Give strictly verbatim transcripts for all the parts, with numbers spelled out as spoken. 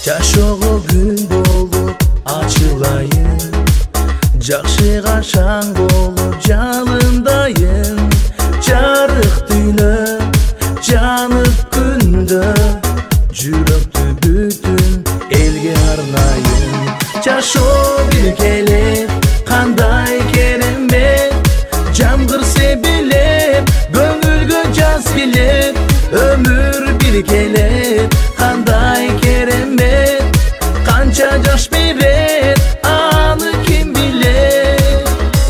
Жашоого күн болуп ачылайын, жакшыга шаң болуп жалындайын. Жарык дүйнө жанып күндө, жүрөктү бүтүн элге арнайын. Жашоо биргелеп кандай керемет, жамгыр себелеп көңүлгө жаз келет. Өмүр биргелеп кандай керемет, канча жаш берет аны ким билет.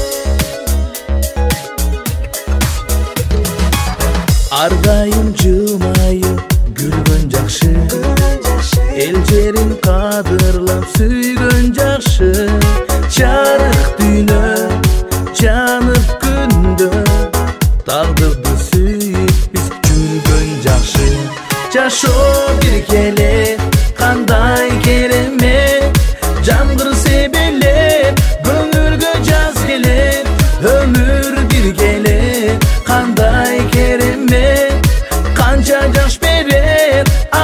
Ар дайым жылмайып күлгөн жакшы, эл жерин кадырлап сүйгөн жакшы. Жарык дүйнө жанып күндө, тагдырды сүйүп биз жүргөн жакшы. Жашоо биргелеп кандай керемет, жамгыр себелеп көңүлгө жаз келет. Өмүр биргелеп кандай керемет, канча жаш берет